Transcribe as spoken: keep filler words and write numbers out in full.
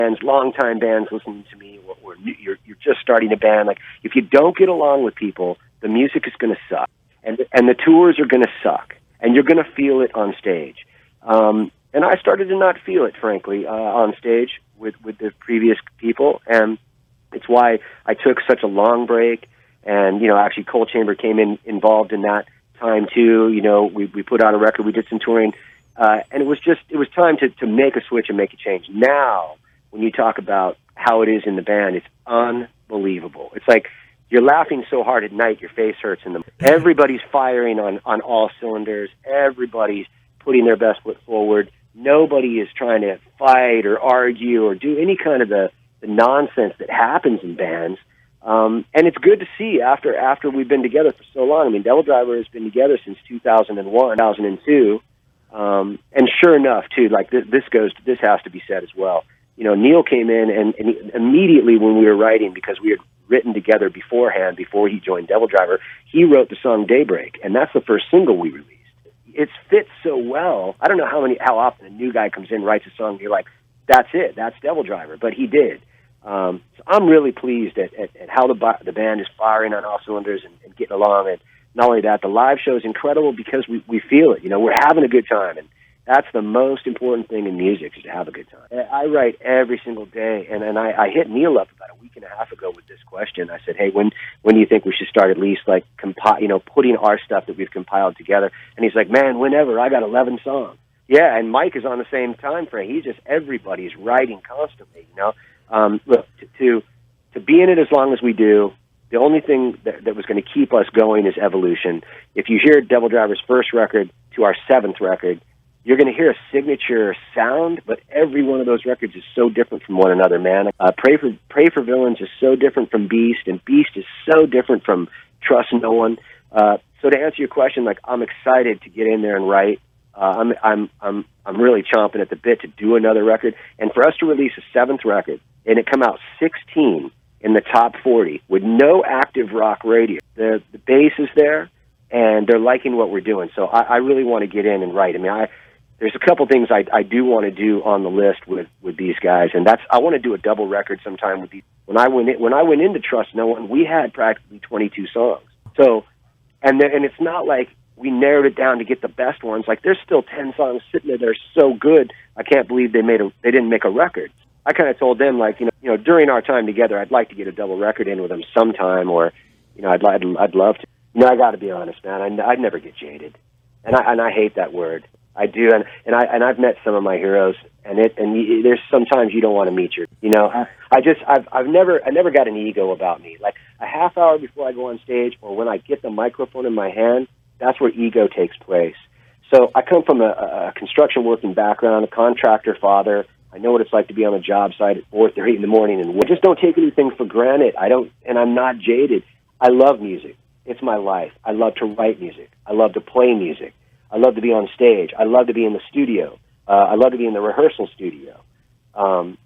bands, longtime bands listening to me, or, or you're, you're just starting a band, like, if you don't get along with people, the music is going to suck. And, and the tours are going to suck. And you're going to feel it on stage. Um, and I started to not feel it, frankly, uh, on stage with, with the previous people. And it's why I took such a long break. And, you know, actually Coal Chamber came in involved in that time, too. You know, we, we put out a record, we did some touring. Uh, and it was just, it was time to, to make a switch and make a change. Now, when you talk about how it is in the band, it's unbelievable. It's like you're laughing so hard at night, your face hurts in the everybody's firing on, on all cylinders. Everybody's putting their best foot forward. Nobody is trying to fight or argue or do any kind of the, the nonsense that happens in bands. Um, and it's good to see after after we've been together for so long. I mean, Devil Driver has been together since two thousand one, two thousand two. Um, and sure enough, too, like this, this goes, this has to be said as well. You know, Neil came in and, and he, immediately when we were writing, because we had written together beforehand, before he joined Devil Driver, he wrote the song Daybreak, and that's the first single we released. It fits so well. I don't know how many, how often a new guy comes in, writes a song, and you're like, that's it, that's Devil Driver, but he did. Um, so I'm really pleased at, at, at how the the band is firing on all cylinders and, and getting along. And not only that, the live show is incredible because we, we feel it. You know, we're having a good time, and that's the most important thing in music, is to have a good time. I write every single day, and, and I, I hit Neil up about a week and a half ago with this question. I said, hey, when when do you think we should start at least, like, compi- you know, putting our stuff that we've compiled together? And he's like, man, whenever. I got eleven songs. Yeah, and Mike is on the same time frame. He's just, everybody's writing constantly, you know. Um, look, to, to to be in it as long as we do, the only thing that, that was going to keep us going is evolution. If you hear Devil Driver's first record to our seventh record, you're going to hear a signature sound, but every one of those records is so different from one another, man. Uh, Pray for Pray for Villains is so different from Beast, and Beast is so different from Trust No One. Uh, so to answer your question, like, I'm excited to get in there and write. Uh, I'm I'm I'm I'm really chomping at the bit to do another record, and for us to release a seventh record and it come out sixteen in the top forty with no active rock radio. The the bass is there, and they're liking what we're doing. So I, I really want to get in and write. I mean, I there's a couple things I I do want to do on the list with with these guys, and that's I want to do a double record sometime with these. When I went in, when I went into Trust No One, we had practically twenty-two songs. So, and the, and it's not like we narrowed it down to get the best ones. Like, there's still ten songs sitting there that are so good, I can't believe they made a they didn't make a record. I kind of told them, like, you know, you know, during our time together, I'd like to get a double record in with them sometime, or, you know, I'd I'd, I'd love to. You know, I got to be honest, man. I I'd never get jaded, and I and I hate that word. I do, and and I and I've met some of my heroes, and it and you, there's sometimes you don't want to meet your, you know. I, I just I've I've never I never got an ego about me. Like, a half hour before I go on stage, or when I get the microphone in my hand, that's where ego takes place. So I come from a, a construction working background, a contractor father. I know what it's like to be on a job site at four thirty in the morning, and we just don't take anything for granted. I don't, and I'm not jaded. I love music. It's my life. I love to write music. I love to play music. I love to be on stage. I love to be in the studio. Uh, I love to be in the rehearsal studio. Um,